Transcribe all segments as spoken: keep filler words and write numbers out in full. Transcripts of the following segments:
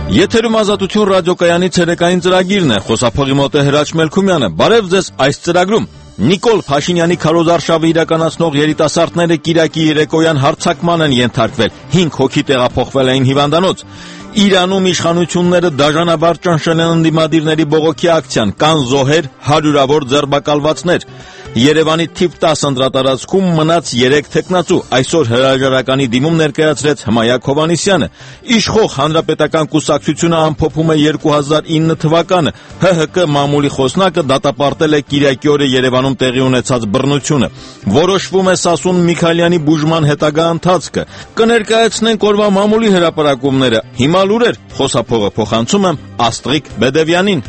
Եթերում Ազատություն ռադիոկայանի ցերեկային ծրագիրն է, խոսափողի մոտ է Հրաչ Մելքումյանը։ Բարև ձեզ այս ծրագրում։ Նիկոլ Փաշինյանի քարոզարշավը իրականացնող երիտասարդները Կիրակի երեկոյան հարձակման են ենթարկվել, հինգ հոգի տեղափոխվել էին հիվանդանոց։ Իրանում իշխանությունները դաժանաբար ճնշել են ընդդիմադիրների բողոքի ակցիան, կան զոհեր, հարյուրավոր ձերբակալվածներ։ Երևանի թիվ տասը ընտրատարածքում մնաց երեք թեկնածու, այսօր հրաժարականի դիմում ներկայացրեց Հմայակ Հովհաննիսյանը։ Իշխող Հանրապետական կուսակցությունը ամփոփում է երկու հազար ինը թվականը, Հ Հ Կ մամուլի խոսնակը դատապարտել է Կիրակի օրը Երևանում տեղի ունեցած բռնությունը։ Որոշվում է Սասուն Միքայելյանի բուժման հետագա ընթացքը։ Կներկայացնենք օրվա մամուլի հրապարակումները։ Հիմա լուրեր, խոսափողը փոխանցում եմ Աստղիկ Բեդևյանին։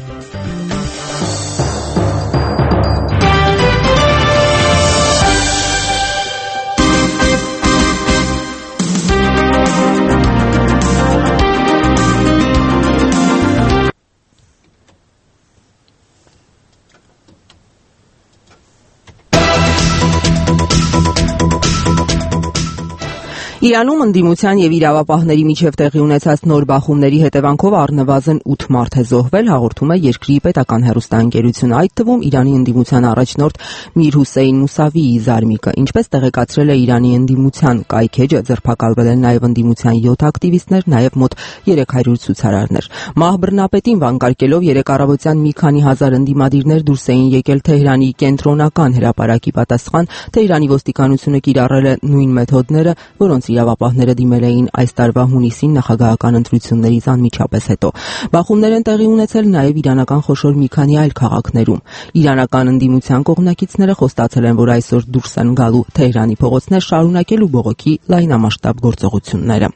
Իրանում ընդդիմության եւ իրավապահների միջև տեղի ունեցած նոր բախումների հետևանքով առնվազն ութ մարդ է զոհվել, հաղորդում է երկրի պետական հեռուստաընկերությունը, այդ թվում Իրանի ընդդիմության առաջնորդ Միր Հուսեյն Մուսավիի զարմիկը, ինչպես տեղեկացրել է Իրանի ընդդիմության կայքեջը, ձերբակալվել են նաեւ ընդդիմության յոթ ակտիվիստներ, նաեւ մոտ երեք հարյուր ցուցարարներ։ Մահ բռնապետին վանկարկելով երեք առավոտյան մի քանի հազար ընդդիմադիրներ դուրս էին եկել Թեհրանի կենտրոնական հրապարակի պատասխան, թե Իրանի ոստիկանությունը կիրառել է նույն մեթոդները, որոնց իրավապահները դիմել էին այս տարվա հունիսին նախագահական ընտրություններից անմիջապես հետո։ Բախումներ են տեղի ունեցել նաև իրանական խոշոր մի քանի այլ քաղաքներում։ Իրանական ընդդիմության կողմնակիցները խոստացել են, որ այսօր դուրս են գալու Թեհրանի փողոցներ շարունակելու բողոքի լայնամասշտաբ գործողությունները։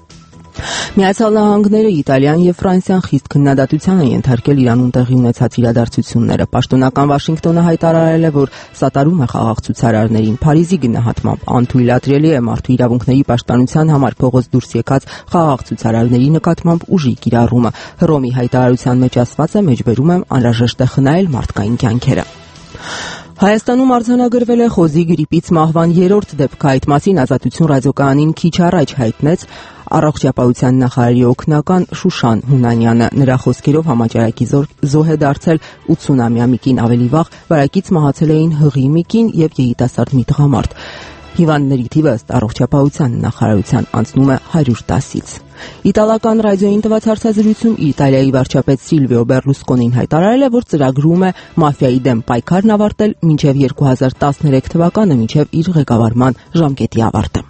Միացյալ Նահանգները, Իտալիան եւ Ֆրանսիան խիստ քննադատության են ենթարկել Իրանում տեղի ունեցած իրադարձությունները։ Պաշտոնական Վաշինգտոնը հայտարարել է, որ սատարում է խաղաղ ցուցարարներին։ Փարիզի գնահատմամբ անթույլատրելի է մարդու իրավունքների պաշտպանության համար փողոց դուրս եկած խաղաղ ցուցարարների նկատմամբ ուժի կիրառումը։ Հռոմի հայտարարության մեջ ասված է, մեջբերում եմ անհրաժեշտ է խնայել մարդկային կյանքերը։ Հայաստանում արձանագրվել է խոզի գրիպից մահվան երրորդ դեպքը, այդ մասին Ազատություն ռադիոկայանին քիչ առաջ հայտնեց Առողջապահության նախարարի օգնական Շուշան Հունանյանը։ Նրա խոսքերով համաճարակի զոհ է դարձել ութսունամյա մի կին, ավելի վաղ վարակից մահացել էին հղի մի կին եւ երիտասարդ մի տղամարդ։ Հիվանդների թիվը ըստ Առողջապահության նախարարության անցնում է հարյուր տասից։ Իտալական ռադիոյին տված հարցազրույցում Իտալիայի վարչապետ Սիլվիո Բերլուսկոնին հայտարարել է, որ ծրագրում է մաֆիայի դեմ պայքարն ավարտել մինչև երկու հազար տասներեք թվականը, մինչև իր ղեկավարման ժամկետի ավարտը։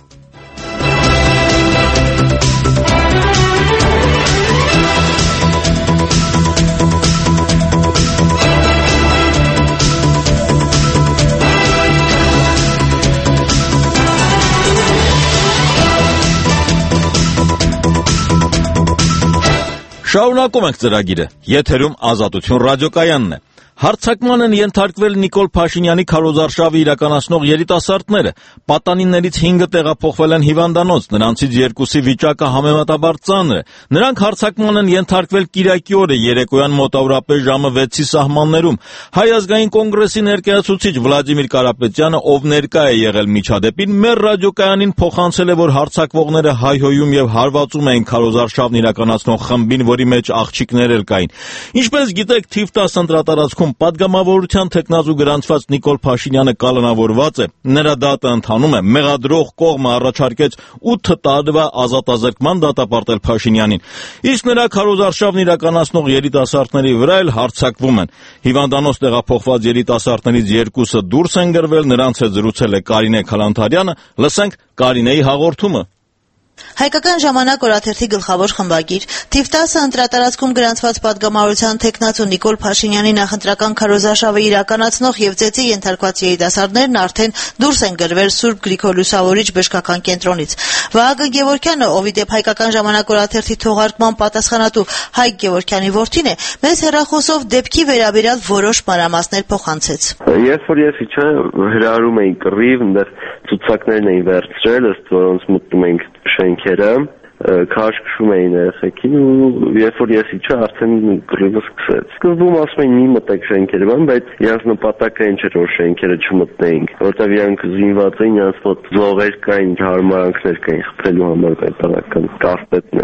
Շարունակում ենք ծրագիրը։ Եթերում Ազատություն ռադիոկայանն է։ Հարձակման են ենթարկվել Նիկոլ Փաշինյանի քարոզարշավը իրականացնող երիտասարդները։ Պատանիներից հինգը տեղափոխվել են հիվանդանոց, նրանցից երկուսի վիճակը համեմատաբար ծանր է։ Նրանք հարձակման են ենթարկվել Կիրակի օրը երեկոյան մոտավորապես ժամը վեցի սահմաններում։ Հայ ազգային կոնգրեսի ներկայացուցիչ Վլադիմիր Կարապետյանը, ով ներկա է եղել միջադեպին, մեր ռադիոկայանին փոխանցել է, որ հարձակվողները հայհոյում եւ հարվածում էին քարոզարշավն իրականացնող խմբին, որի մեջ աղջիկներ էլ կային։ Ինչպես գիտեք, թիվ տասը ընտրատարածքում պատգամավորության թեկնածու գրանցված Նիկոլ Փաշինյանը կալանավորված է, նրա դատը ընթանում է, մեղադրող կողմը առաջարկեց ութ տարվա ազատազրկման դատապարտել Փաշինյանին, իսկ նրա քարոզարշավն իրականացնող երիտասարդների վրա էլ հարձակվում են։ Հիվանդանոց տեղափոխված երիտասարդներից երկուսը դուրս են գրվել, նրանց հետ զրուցել է Կարինե Քալանթարյանը, լսենք Կարինեի հաղորդումը։ Հայկական ժամանակ օրաթերթի գլխավոր խմբագիր, թիվ տասը ընտրատարածքում գրանցված պատգամավորության թեկնածու Նիկոլ Փաշինյանի նախընտրական քարոզարշավը իրականացնող եւ ծեծի ենթարկված երիտասարդներն արդեն դուրս են գրվել Սուրբ Գրիգոր Լուսավորիչ բժշկական կենտրոնից։ Վահագն Գևորգյանը, ով ի դեպ Հայկական ժամանակ օրաթերթի թողարկման պատասխանատու Հայկ Գևորգյանի որդին է, մեծ հեռախոսով դեպքի վերաբերյալ որոշ մանրամասներ փոխանցեց։ Երբ որ ես իջա, հրահրում էին կռիվ, այնտեղ ցուցակներն էին վերցրել, ըստ որոնց մտնում ենք շենքերը, քաշքշում էին երեխեքին ու երբ որ ես իջա, արդեն կռիվը սկսեց։ Սկզբում ասում էին մի մտեք շենքերը, բայց իրանց նպատակը այն չէր, որ շենքերը չմտնեինք, որտեղ իրանք զինված էին, իրանց մոտ զողեր կային, հարմարանքներ կային խփելու համար պետական կասպետներ։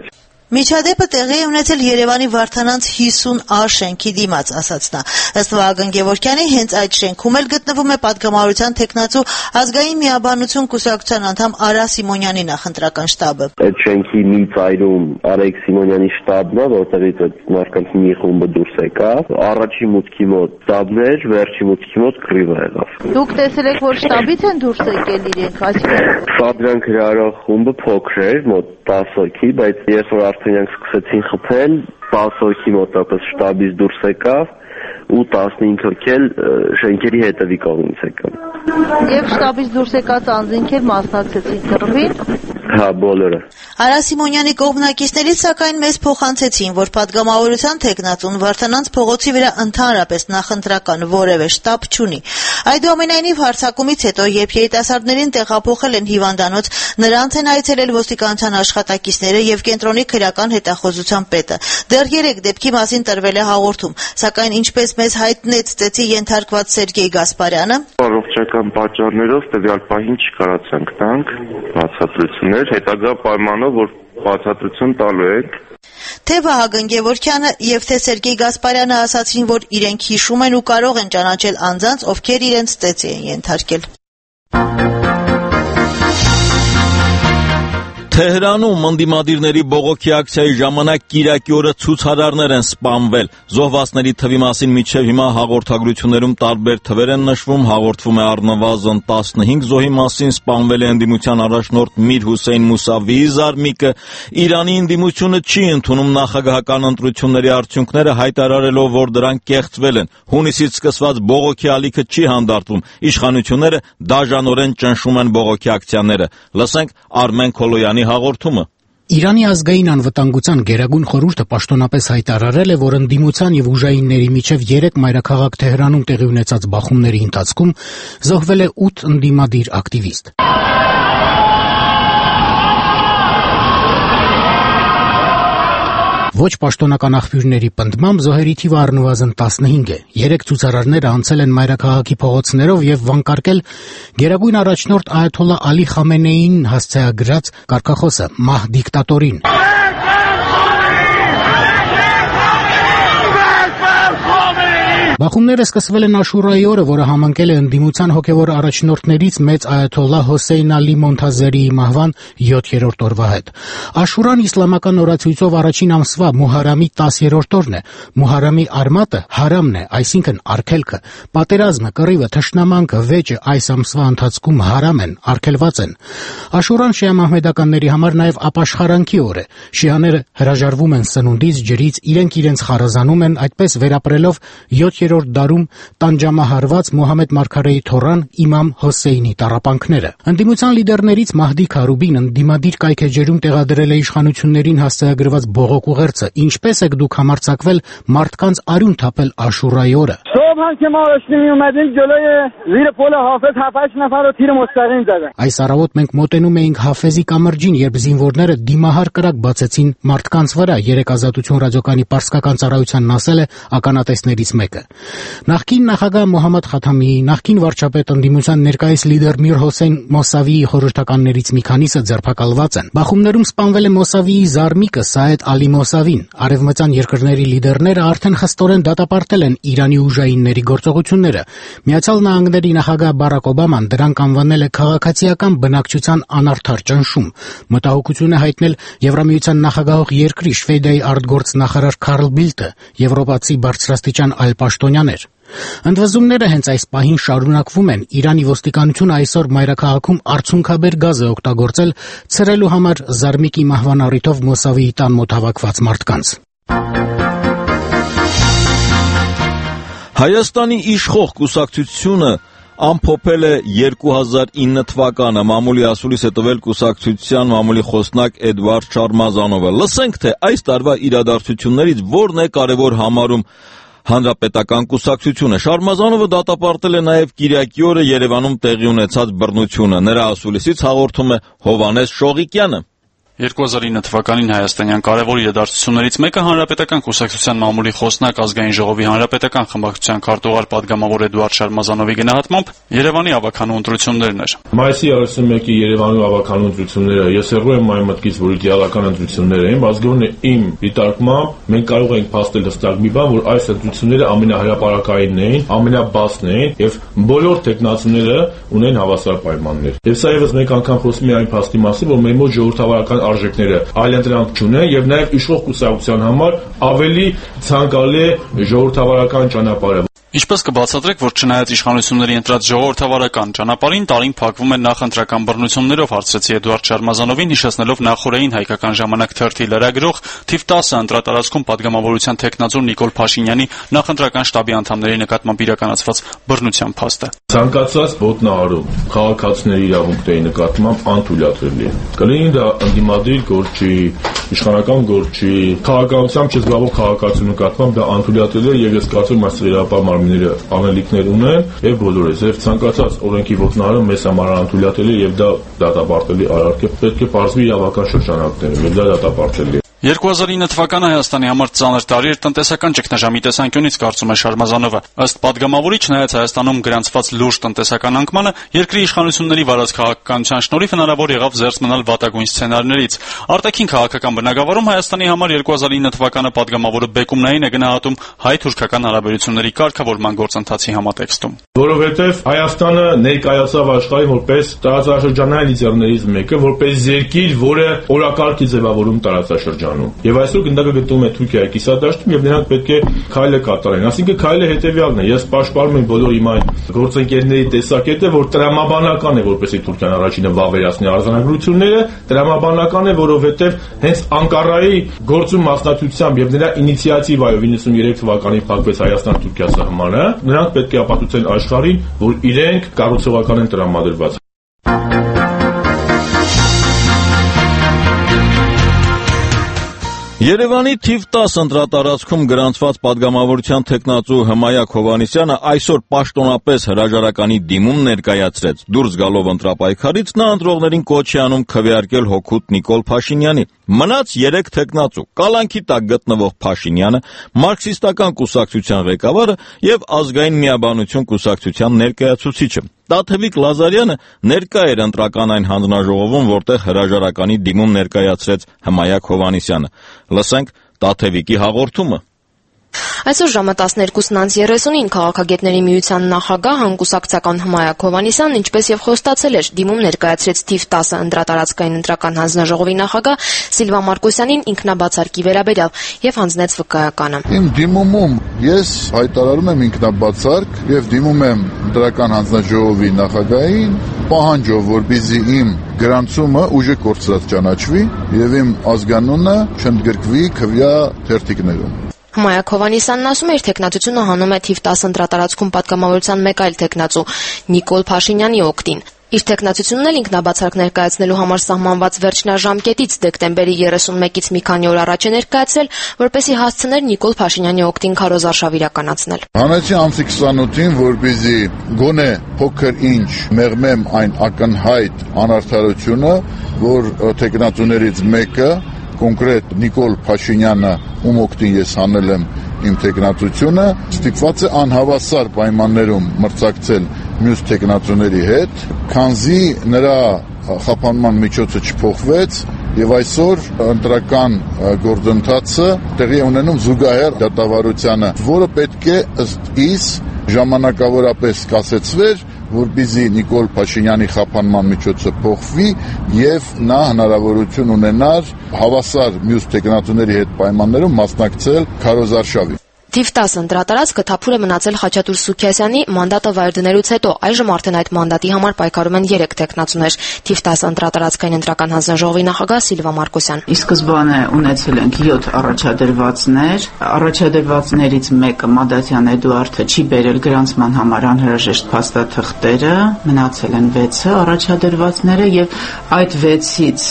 Միջադեպը տեղի է ունեցել Երևանի Վարդանանց հիսուն ա շենքի դիմաց, ասաց նա։ Ըստ Վահագն Գևորգյանի, հենց այդ շենքում էլ գտնվում է Պատգամավորության թեկնածու Ազգային միաբանություն կուսակցության անդամ Արա Սիմոնյանի նախընտրական շտաբը։ Այդ շենքի մի ծայրում Արեգ Սիմոնյանի շտաբն է, որտեղից այդ մարդկանց մի խումբը դուրս եկավ։ Առաջի մուտքի մոտ շտաբն էր, վերջի մուտքի մոտ կռիվը եղավ։ Դուք տեսել եք, որ շտաբից են դուրս եկել իրենք, այսինքն Շտաբյան գրարող խումբը փոքր էր, մոտ տասը հոգի, բայց երբ որ արդեն նրանք սկսեցին խփել, տասը հոգի մոտակայք շտաբից դուրս եկավ ու տասնհինգ հոգի էլ շենքերի հետևի կողմից եկան։ Եվ շտաբից դուրս եկած անձինք էլ մասնակցեցին կռվին։ Հա, բոլորը։ Արա Սիմոնյանի կողմնակիցներից սակայն մեզ փոխանցեցին, որ Պատգամավորության թեկնածուն Վարդանանց փողոցի վրա ընդհանրապես նախընտրական որևէ շտաբ չունի։ Այդուամենայնիվ հարձակումից հետո, երբ երիտասարդներին տեղափոխել են հիվանդանոց, նրանց են այցելել ոստիկանության աշխատակիցները եւ կենտրոնի քրեական հետախուզության պետը։ Դեռ երեք դեպքի մասին տրվել է հաղորդում, սակայն ինչպես մեզ հայտնեց ծեծի ենթարկված Սերգեյ Գասպարյանը, առողջական պատճառներով տվյալ պահին չկարողացանք տանք բացատրություններ, հետագա պայմանով որ բացատրություն տալու ենք։ Թե Վահագն Գևորգյանը եւ թե Սերգեյ Գասպարյանը ասացին, որ իրենք հիշում են ու կարող են ճանաչել անձանց, ովքեր իրենց ծեծի են ենթարկել։ Թեհրանում ընդդիմադիրների բողոքի ակցիայի ժամանակ Կիրակի օրը ցուցարարներ են սպանվել։ Զոհվածների թվի մասին մինչև հիմա հաղորդագրություններում տարբեր թվեր են նշվում, հաղորդվում է առնվազն տասնհինգ զոհի մասին, սպանվել է ընդդիմության առաջնորդ Միր Հուսեյն Մուսավիի զարմիկը։ Իրանի ընդդիմությունը չի ընդունում նախագահական ընտրությունների արդյունքները, հայտարարելով, որ դրանք կեղծվել են։ Հունիսից սկսված բողոքի ալիքը չի հանդարտվում։ Իշխանությունները դաժանորեն ճնշում են բողոքի ակցիաները։ Լսենք Արմեն Քոլոյանի հաղորդումը։ Իրանի ազգային անվտանգության գերագույն խորհուրդը պաշտոնապես հայտարարել է, որ ընդդիմության եւ ուժայինների միջև երեք մայրաքաղաք Թեհրանում տեղի ունեցած բախումների ընթացքում զոհվել է ութ ընդդիմադիր ակտիվիստ։ Ոչ պաշտոնական աղբյուրների պնդմամբ զոհերի թիվը առնվազն տասնհինգ է։ Երեք ցուցարարները անցել են մայրաքաղաքի փողոցներով եւ վանկարկել գերագույն առաջնորդ Այաթոլլա Ալի Խամենեիին հասցեագրած կարգախոսը՝ «Մահ դիկտատորին»։ Բախումները սկսվել են Աշուրայի օրը, որը համընկել է ընդդիմության հոգևոր առաջնորդներից մեծ Այաթոլլա Հոսեյն Ալի Մոնթազերիի մահվան յոթերորդ օրվա հետ։ Աշուրան իսլամական օրացույցով առաջին ամսվա Մուհարամի տասերորդ օրն է։ Մուհարամի արմատը հարամն է, այսինքն արգելքը։ Պատերազմը, կռիվը, թշնամանքը, վեճը այս ամսվա ընթացքում հարամ են, արգելված են։ Աշուրան շիա մահմեդականների համար նաև ապաշխարանքի օր է։ Շիաները հրաժարվում են սնունդից, ջրից, իրենք իրենց խարազանում են, այդպես վերապրելով յոթերորդ դարում տանջամահարված Մոհամեդ Մարգարեի թոռան Իմամ Հոսեյնի տառապանքները։ Ընդդիմության լիդերներից Մահդի Քարուբին ընդդիմադիր կայքեջերում տեղադրել է իշխանություններին հասցեագրված բողոք ուղերձը. «Ինչպես եք դուք համարձակվել մարդկանց արյուն թափել Աշուրայի օրը»։ Այս առավոտ մենք մոտենում էինք Հաֆեզի կամրջին, երբ զինվորները դիմահար կրակ բացեցին մարդկանց վրա, երեք Ազատություն ռադիոկայանի պարսկական ծառայությանն ասել է ականատեսներից մեկը։ Նախկին նախագահ Մոհամմադ Խաթամիի, նախկին վարչապետ ընդդիմության ներկայիս լիդեր Միր Հոսեյն Մոսավիի խորհրդականներից մի քանիսը ձերբակալված են։ Բախումներում սպանվել է Մոսավիի զարմիկը Սաեդ Ալի Մոսավին։ Արևմտյան երկրների լիդերները արդեն խստորեն դատապարտել են Իրանի ուժայինների գործողությունները։ Միացյալ Նահանգների նախագահ Բարակ Օբաման դրանք անվանել է քաղաքացիական բնակչության անարդար ճնշում։ Մտահոգություն է հայտնել Եվրամիության նախագահող երկրի Շվեդիայի արտգործնախարար Քարլ Բիլտը, եվրոպացի բարձրաստիճան այլ պաշտոնյաներ։ Ընդվզումները հենց այս պահին շարունակվում են։ Իրանի ոստիկանությունը այսօր մայրաքաղաքում արցունքաբեր գազ է օգտագործել ցրելու համար զարմիկի մահվան առիթով Մոսավիի տան մոտ հավաքված մարդկանց։ Հայաստանի իշխող կուսակցությունը ամփոփել է երկու հազար ինը թվականը։ Մամուլի ասուլիս է տվել կուսակցության մամուլի խոսնակ Էդվարդ Շարմազանովը։ Լսենք, թե այս տարվա իրադարձություններից որն է կարևոր համարում Հանրապետական կուսակցությունը։ Շարմազանովը դատապարտել է նաև Կիրակի օրը Երևանում տեղի ունեցած բռնությունը։ Նրա ասուլիսից հաղորդում է Հովհաննես Շողիկյանը։ երկու հազար ինը թվականին հայաստանյան կարևոր իրադարձություններից մեկը հանրապետական կուսակցության մամուլի խոսնակ ազգային ժողովի հանրապետական խմբակցության քարտուղար պատգամավոր Էդուարդ Շարմազանովի գնահատմամբ Երևանի ավականու ընտրություններն էր։ Մայիսի երեսունմեկի Երևանի ավականու ընտրությունները ես հեռու եմ այն մտքից, որ իդեալական ընտրություններ էին, բայց գոնե իմ դիտարկմամբ մենք կարող ենք փաստել հստակ մի բան, որ այս ընտրությունները ամենահրապարակայինն էին, ամենաբացն էին եւ բոլոր տեխնացիները ունեն հավասար պայմաններ։ Եվ սա եւս մեկ անգամ խոսում է այն փաստի մասին, որ մեր մոտ ժողովրդավարական արժեքները այլընտրանք չունեն եւ նաեւ իշխող կուսակցության համար ավելի ցանկալի է ժողովրդավարական ճանապարհը։ Ինչպես կբացատրեք, որ չնայած իշխանությունների ընտրած ժողովրդավարական ճանապարհին տարին փակվում են նախընտրական բռնություններով, հարցրեցի Էդուարդ Շարմազանովին, հիշեցնելով նախորդային հայկական ժամանակ թերթի լրագրող թիվ տասը ընտրատարածքում падգամավորության տեխնացու Նիկոլ Փաշինյանի նախընտրական շտաբի անդամների նկատմամբ իրականացված բռնության փաստը։ Ցանկացած ոտնահարում քաղաքացիների իրավունքների նկատմամբ անթույլատրելի է։ Կլինի դա ընդդիմադիր գործի, իշխանական գործի, քաղաքականությամբ չզբաղվող քաղաքացու նկատմամբ դա անթույլատրելի է եւ ես կարծում եմ այս իրավապահ անելիքներ ունեն եւ բոլորս եւ ցանկացած օրենքի ոտնահարում մեզ համար անթույլատրելի եւ դա դատապարտելի արարք է, պետք է բարձվի իրավական շրջանակներում եւ դա դատապարտելի է։ երկու հազար ինը թվականը Հայաստանի համար ծանր տարի էր տնտեսական ճգնաժամի տեսանկյունից, կարծում է Շարմազանովը։ Ըստ падգամավորի, չնայած Հայաստանում գրանցված լուրջ տնտեսական անկմանը, երկրի իշխանությունների վարած քաղաքականության շնորհիվ հնարավոր եղավ զերծ մնալ վատագույն սցենարներից։ Արտաքին քաղաքական բնագավառում Հայաստանի համար երկու հազար ինը թվականը падգամավորը բեկումնային է գնահատում հայ-թուրքական հարաբերությունների կարգավորման գործընթացի համատեքստում։ Որովհետև Հայաստանը ներկայացավ աշխարհին որպես տարածաշրջանային լիդերներից մեկը, որպես երկիր, որը օրակարգ է ձևավորում տարածաշրջանում։ Եվ այսօր գնդակը գտնվում է Թուրքիայի կիսադաշտում եւ նրանք պետք է քայլը կատարեն։ Այսինքն քայլը հետեւյալն է. ես պաշտպանում եմ բոլոր իմ այն գործընկերների տեսակետը, որ տրամաբանական է, որպեսզի Թուրքիան առաջինը վավերացնի արձանագրությունները, տրամաբանական է, որովհետեւ հենց Անկարայի գործում մասնակցությամբ եւ նրա ինիցիատիվայով իննսուններեք թվականին փակվեց Հայաստան-Թուրքիա սահմանը, նրանք պետք է ապացուցեն աշխարհին, որ իրենք կառուցողական են տրամադրված։ Երևանի թիվ տասը ընտրատարածքում գրանցված падգամավորության տեխնացու Հմայակ Հովհաննիսյանը այսօր պաշտոնապես հրաժարականի դիմում ներկայացրեց։ Դուրս գալով ընտրապայքարից նա ընտրողներին կոչ է անում քվեարկել հօգուտ Նիկոլ Փաշինյանի։ Մնաց երեք տեխնացու՝ Կալանքի տակ գտնվող Փաշինյանը, մարքսիստական կուսակցության ղեկավարը եւ Ազգային միաբանություն կուսակցության ներկայացուցիչը։ Տաթևիկ Լազարյանը ներկա էր ընտրական այն հանձնաժողովում, որտեղ հրաժարականի դիմում ներկայացրեց Հմայակ Հովհաննիսյանը։ Լսենք Տաթևիկի հաղորդումը։ Այսօր ժամը տասներկուսն անց երեսունին քաղաքագետների միության նախագահ հանկուսակցական Հմայակ Հովհաննիսյանն, ինչպես եւ խոստացել էր, դիմում ներկայացրեց թիվ տասը ընտրատարածքային ընտրական հանձնաժողովի նախագահ Սիլվա Մարկոսյանին ինքնաբացարկի վերաբերյալ եւ հանձնեց վկայականը։ Իմ դիմումում ես հայտարարում եմ ինքնաբացարկ եւ դիմում եմ ընտրական հանձնաժողովի նախագահին պահանջով, որպեսզի իմ գրանցումը ուժը կորցրած ճանաչվի եւ իմ ազգանունը չընդգրկվի քվյա թերթիկներում։ Հմայակ Հովհաննիսյանն ասում է, իր տեխնացությունը հանում է թիվ տասը ընտրատարածքում падգամավորության մեկ այլ տեխնացու Նիկոլ Փաշինյանի օգտին։ Իր տեխնացությունն էլ ինքնաբացարկ ներկայացնելու համար սահմանված վերջնաժամկետից դեկտեմբերի երեսունմեկից մի քանի օր առաջ է ներկայացրել, որպեսզի հասցներ Նիկոլ Փաշինյանի օգտին քարոզարշավ իրականացնել։ Հանեցի ամսի քսանութին, որպեսզի գոնե փոքր ինչ մեղմեմ այն ակնհայտ անարդարությունը, որ տեխնացուներից մեկը կոնկրետ Նիկոլ Փաշինյանը, ում օգտին ես հանել եմ իմ տեխնացությունը, ստիպված է անհավասար պայմաններում մրցակցել մյուս տեխնացուների հետ, քանզի նրա խափանման միջոցը չփոխվեց եւ այսօր ընտրական գործընթացը տեղի ունենում զուգահեռ դատավարությանը, որը պետք է ըստ իս ժամանակավորապես կասեցվեր, որպեսզի Նիկոլ Փաշինյանի խափանման միջոցը փոխվի եւ նա հնարավորություն ունենար հավասար մյուս տեխնացուների հետ պայմաններում մասնակցել քարոզարշավի։ Թիվ տասը ընտրատարածքը թափուր է մնացել Խաչատուր Սուքիասյանի մանդատը վայր դնելուց հետո, այժմ արդեն այդ մանդատի համար պայքարում են երեք տեխնացուներ։ Թիվ տասը ընտրատարածքային ընտրական հանձնաժողովի նախագահ Սիլվա Մարկոսյան։ Ի սկզբանե ունեցել ենք յոթ առաջադրվածներ, առաջադրվածներից մեկը Մադաթյան Էդուարդը չի բերել գրանցման համար անհրաժեշտ փաստաթղթերը, մնացել են վեցը առաջադրվածները եւ այդ վեցից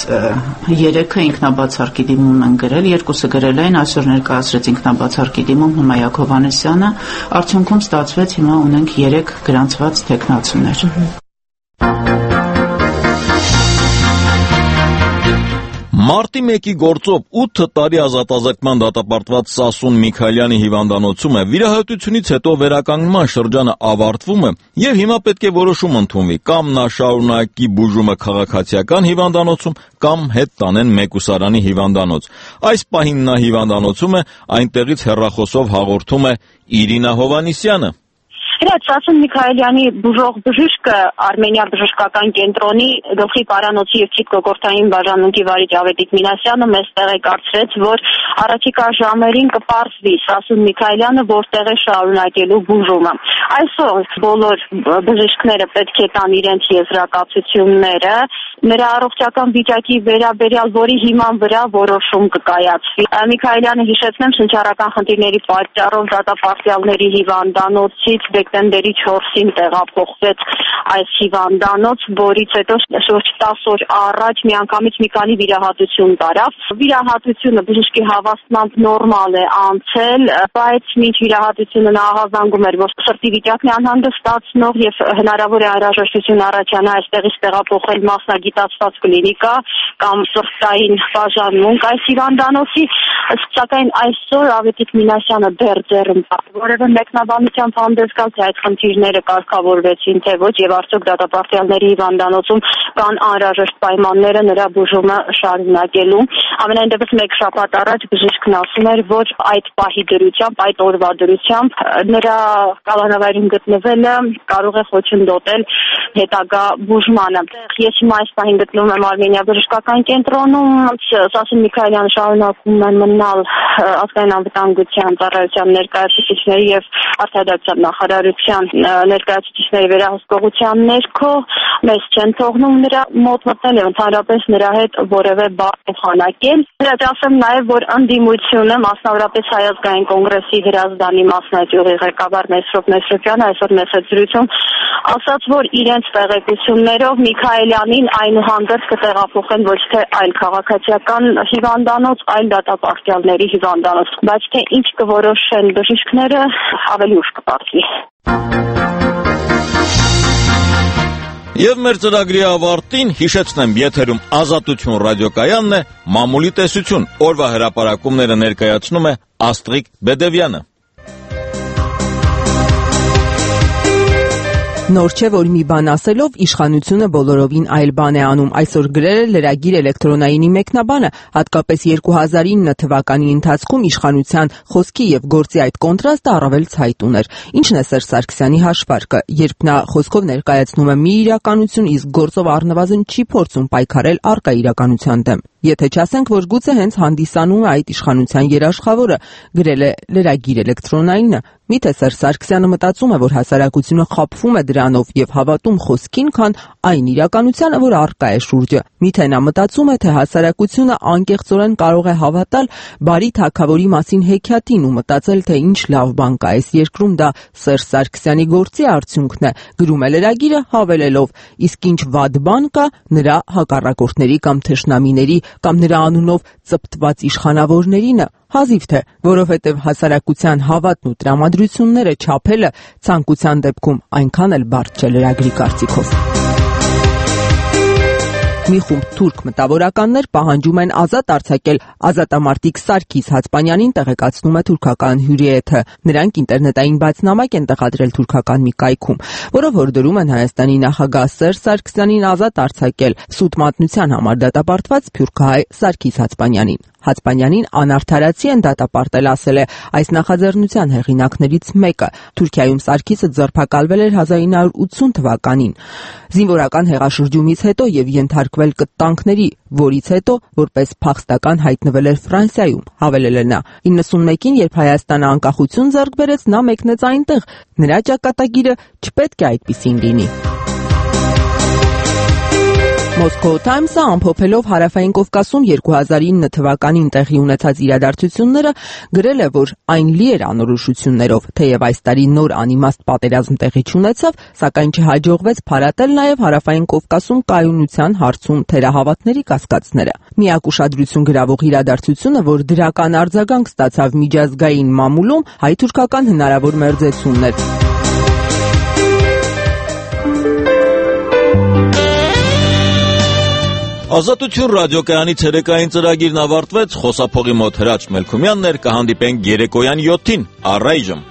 երեքը ինքնաբացարկի դիմում են գրել, երկուսը գրել են, այսօր ներկայացրեց ինքնաբացարկի դիմում Հմայակ Հովհաննիսյանը, արդյունքում ստացվեց հիմա ունենք երեք գրանցված տեխնացուներ։ Մարտի մեկի գործով ութ տարի ազատազրկման դատապարտված Սասուն Միքայելյանի հիվանդանոցում է վիրահատությունից հետո վերականգնման շրջանը ավարտվում է եւ հիմա պետք է որոշում ընդունվի կամ նա շարունակի բուժումը քաղաքացիական հիվանդանոցում կամ հետ տանեն Մեկուսարանի հիվանդանոց։ Այս պահին նա հիվանդանոցում է, այնտեղից հեռախոսով հաղորդում է Իրինա Հովանիսյանը։ Իրաց Սասուն Միքայելյանի բուժող բժիշկը Արմենիա բժշկական կենտրոնի գլխի պարանոցի եւ ցիտկոգորթային բաժանմունքի վարիչ Ավետիք Մինասյանը մեզ տեղեկացրեց, որ առաջիկա ժամերին կպարզվի Սասուն Միքայելյանը որտեղ է շարունակելու բուժումը։ Այսօր բոլոր բժիշկները պետք է տան իրենց եզրակացությունները, նրա առողջական վիճակի վերաբերյալ, որի հիման վրա որոշում կկայացվի։ Միքայելյանը, հիշեցնեմ, շնչառական խնդիրների պատճառով դատապարտյալների հիվանդանոցից դեկտեմբերի չորսին տեղափոխվեց այս հիվանդանոց, որից հետո շուրջ տասը օր առաջ միանգամից մի քանի վիրահատություն տարավ։ Վիրահատությունը բժշկի հավաստմամբ նորմալ է անցել, բայց մինչ վիրահատությունը նա ահազանգում էր, որ սրտի վիճակն է անհանգստացնող եւ հնարավոր է անհրաժեշտություն առաջանա այստեղից տեղափոխել մասնագիտացված կլինիկա կամ սրտային բաժանմունք այս հիվանդանոցի, սակայն այսօր Ավետիք Մինասյանը դեռ ձեռն որևէ մեկնաբանությամբ հանդես գալ, թե այդ խնդիրները կարգավորվեցին, թե ոչ, եւ արդյոք դատապարտյալների հիվանդանոցում կան անհրաժեշտ պայմանները նրա բուժումը շարունակելու։ Ամենայն դեպս մեկ շաբաթ առաջ բժիշկն ասում էր, որ այդ պահի դրությամբ, այդ օրվա դրությամբ նրա կալանավայրում գտնվելը կարող է խոչընդոտել հետագա բուժմանը։ Ես հիմա այս պահին գտնվում եմ Արմենիա բժշկական կենտրոնում, Սասուն Միքայելյանը շարունակում է մնալ ազգային անվտանգության ծառայության ներկայացուցիչների եւ արտադրության նախարարության ներկայացուցիչների վերահսկողության ներքո, մեզ չեն թողնում նրա մոտ մտնել եւ ընդհանրապես նրա հետ որևէ բան փոխանակել։ Դրանց ասեմ նաեւ, որ ընդդիմությունը, մասնավորապես Հայ ազգային կոնգրեսի Հրազդանի մասնաճյուղի ղեկավար Նեսրոպ Նեսրոպյանը այսօր մեծ զրույցում ասաց, որ իրենց տեղեկություններով Միքայելյանին այնուհանդերձ կտեղափոխեն ոչ թե այլ քաղաքացիական հիվանդանոց, այլ դատապարտյալների հիվանդանոց, բայց թե ինչ կորոշեն բժիշկները ավելի ուշ կպարզվի։ Եվ մեր ծրագրի ավարտին հիշեցնեմ, եթերում Ազատություն ռադիոկայանն է, մամուլի տեսություն, օրվա հրապարակումները ներկայացնում է Աստղիկ Բեդևյանը։ Նոր չէ, որ մի բան ասելով իշխանությունը բոլորովին այլ բան է անում։ Այսօր գրել է լրագիր էլեկտրոնայինի մեկնաբանը, հատկապես երկու հազար ինը թվականի ընթացքում իշխանության խոսքի եւ գործի այդ կոնտրաստը առավել ցայտ ուներ։ Ինչն է Սերժ Սարգսյանի հաշվարկը, երբ նա խոսքով ներկայացնում է մի իրականություն, իսկ գործով առնվազն չի փորձում պայքարել առկա իրականության դեմ։ Եթե չասենք, որ գուցե հենց հանդիսանում է այդ իշխանության երաշխավորը, գրել է լրագիր էլեկտրոնայինը, միթե Սերժ Սարգսյանը մտածում է, որ հասարակությունը խաբվում է դրանով եւ հավատում խոսքին, քան այն իրականությանը, որ առկա է շուրջը։ Միթե նա մտածում է, թե հասարակությունը անկեղծորեն կարող է հավատալ բարի թագավորի մասին հեքիաթին ու մտածել, թե ինչ լավ բան կա այս երկրում, դա Սերժ Սարգսյանի գործի արդյունքն է, գրում է լրագիրը հավելելով, իսկ ինչ վատ բան կա նրա հակառակորդների կամ թշնամիների կամ նրա անունով ծպտված իշխանավորներինը, հազիվ թե, որովհետև հասարակության հավատն ու տրամադրությունները չափելը ցանկության դեպքում այնքան էլ բարդ չէ լրագրի կարծիքով։ Մի խումբ թուրք մտավորականներ պահանջում են ազատ արձակել ազատամարտիկ Սարգիս Հացպանյանին, տեղեկացնում է թուրքական հյուրիեթը։ Նրանք ինտերնետային բացնամակ են տեղադրել թուրքական մի կայքում, որով հորդորում են Հայաստանի նախագահ Սերժ Սարգսյանին ազատ արձակել սուտ մատնության համար դատապարտված սփյուռքահայ Սարգիս Հացպանյանին։ Հացպանյանին անարդարացի են դատապարտել, ասել է այս նախաձեռնության հեղինակներից մեկը։ Թուրքիայում Սարգիսը ձերբակալվել էր հազար ինը հարյուր ութսուն թվականին զինվորական հեղաշրջումից հետո եւ ենթարկվել կտանքների, որից հետո որպես փախստական հայտնվել էր Ֆրանսիայում, հավելել է նա։ իննսունմեկին, երբ Հայաստանը անկախություն ձեռք բերեց, նա մեկնեց այնտեղ։ Նրա ճակատագիրը չպետք է այդպիսին լինի։ Moscow Times-ը ամփոփելով Հարավային Կովկասում երկու հազար ինը թվականին տեղի ունեցած իրադարձությունները գրել է, որ այն լի էր անորոշություններով, թեև այս տարի նոր անիմաստ պատերազմ տեղի չունեցավ, սակայն չհաջողվեց փարատել նաև Հարավային Կովկասում կայունության հարցում թերահավատների կասկածները։ Միակ ուշադրություն գրավող իրադարձությունը, որ դրական արձագանք ստացավ միջազգային մամուլում, հայ-թուրքական հնարավոր մերձեցումն էր։ Ազատություն ռադիոկայանի ցերեկային ծրագիրն ավարտվեց, խոսափողի մոտ Հրաչ Մելքումյանն էր, կհանդիպենք երեկոյան յոթին, առայժմ